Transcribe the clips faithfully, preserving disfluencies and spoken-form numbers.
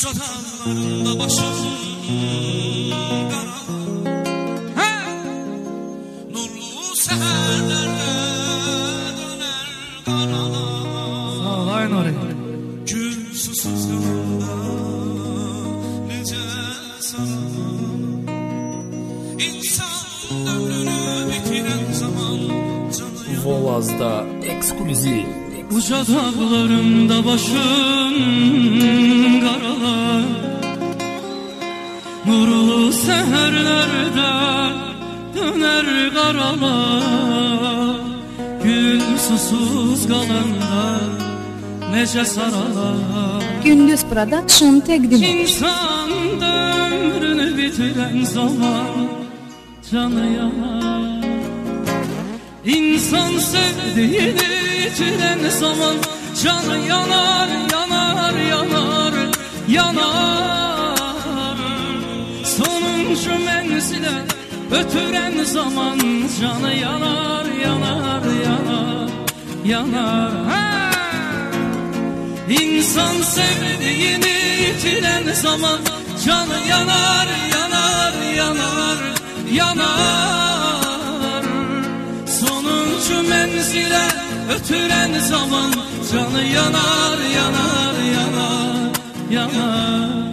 Uca dağlarında başım kara, nurlu seherlerde döner karalar. Sağlayın oraya. Gül susuz yanında nece sarar. İnsan ömrünü bitiren zaman canı yanar. Volaz'da ekskluzif. Uca dağlarında başım karalar, nurlu seherlerde döner karalar. Gül susuz kalanda nece saralar. Gündüz Production təqdim edir. İnsan ömrünü bitiren zaman canı yanar. İnsan sevdiğini bitiren zaman canı yanar, yanar, yanar, yanar. Sonuncu menzile ötüren zaman canı yanar, yanar, yanar, yanar. Ha! İnsan sevdiğini bitiren zaman canı yanar, yanar, yanar, yanar. Sonuncu menzile ötüren zaman canı yanar, yanar, yanar, yanar.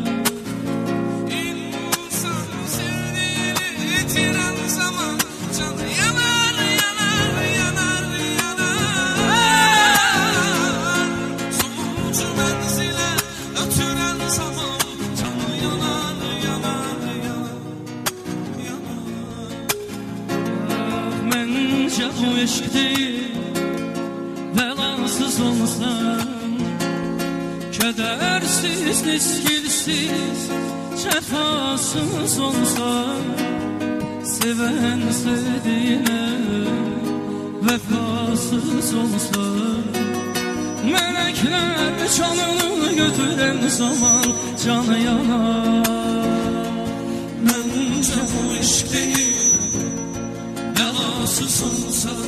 İnsan sevdiğini bitiren zaman canı yanar, yanar, yanar, yanar. Sonuncu menzile ötüren zaman canı yanar, yanar, yanar, yanar. Məncə bu eşq deyil, bəlasız olsan, kədərsiz, nisgilsiz, cəfasız olsan, sevən sevdiyinə vəfasız olsan, mələklər canını götürən zaman canı yanar. Məncə bu eşq deyil, bəlasız olsan,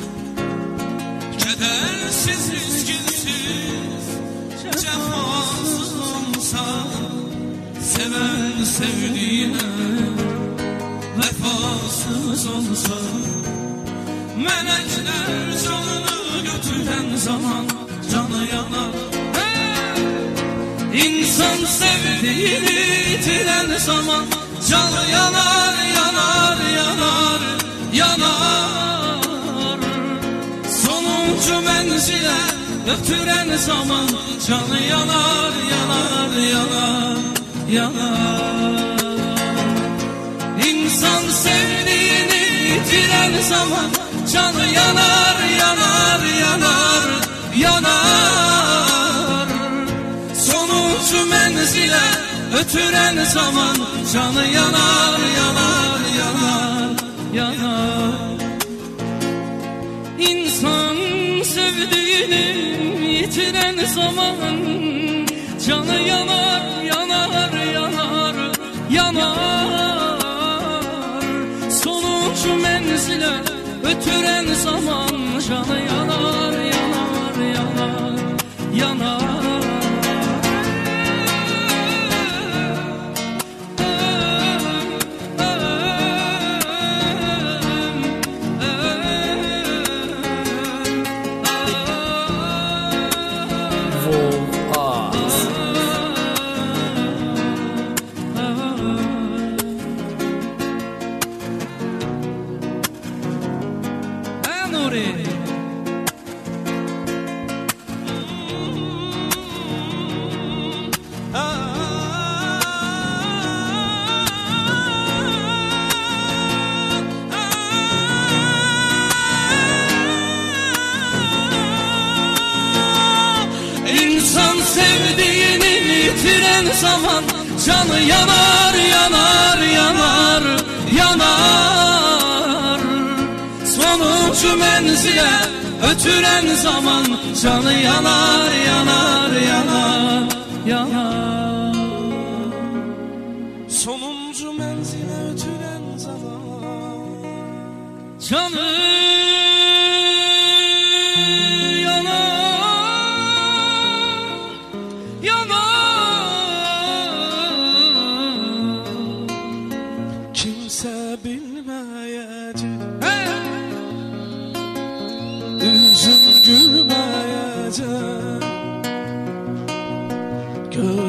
kədərsiz, üzgünsüz, cəfasız olsan, sevən sevdiyinə vəfasız olsan, mələklər canını götürən zaman canı yanar. İnsan sevdiğini bitiren zaman canı yanar, yanar, yanar, yanar. Sonuncu menzile götüren zaman canı yanar, yanar, yanar, yanar. İnsan sevdiğini bitiren zaman canı yanar, yanar, yanar, yanar. Sonuncu menzile ötüren zaman canı yanar, yanar, yanar, yanar. İnsan sevdiğini yitiren zaman canı yanar, yanar, yanar, yanar. Sonuncu menzile ötüren zaman canı yanar, yanar, yanar, yanar. İnsan sevdiğini bitiren zaman canı yanar, yanar, yanar, yanar. Sonuncu menzile ötüren zaman canı yanar, yanar, yanar, yanar. Sonuncu menzile ötüren zaman canı yanar, yanar.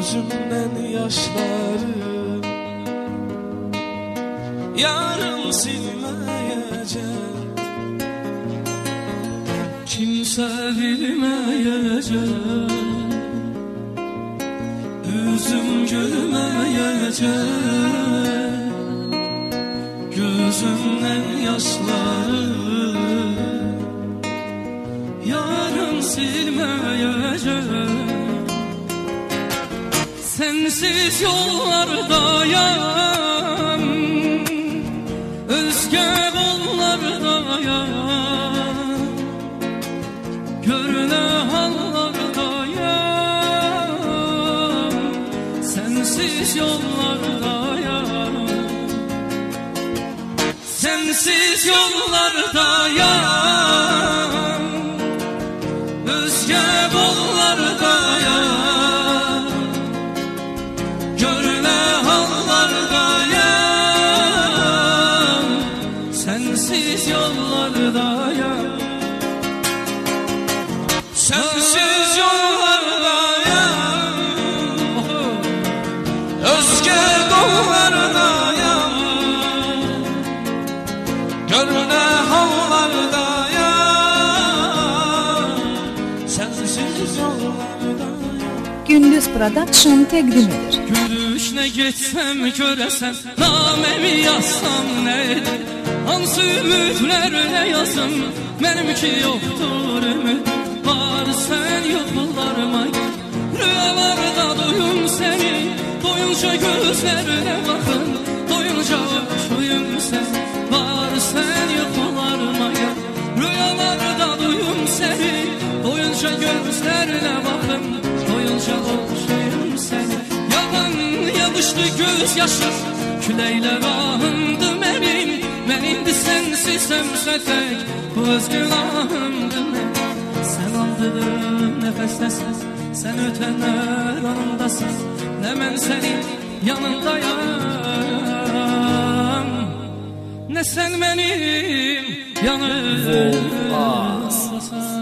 gözümden yaşları yarım silmeyecek, kimse bilmeyecek, yüzüm gülmeyecek, gözümden yaşları yarım silmeyecek. Sensiz yollardayım, özge kollardayım, görüne hallardayım, sensiz yollardayım, sensiz yollardayım, özge kollardayım, sensiz yollardayım, sensiz yollardayım, özge kollardayım, görüne hallardayım, sensiz yollardayım. Gündüz Production təqdim edir. Görüşne geçsem göresen, namemi yazsam neydi? Hansı ümitlerle yazım, benimki yoktur ümit. Var sen yollarıma gel, rüyalarda duyum seni, doyunca gözlerine bakın, doyunca uçuyum seni. Var sen yollarıma gel, rüyalarda duyum seni, doyunca gözlerine bakın, doyunca uçuyum seni. Yalan yağışlı gözyaşı, küleyle rahımdı benim, ben indi sensizsem tek, bu öz günahımdı ben. Sen aldığım nefestesin, sen ötenler anındasın, ne ben senin yanındayım, ne sen benim yanımdasın.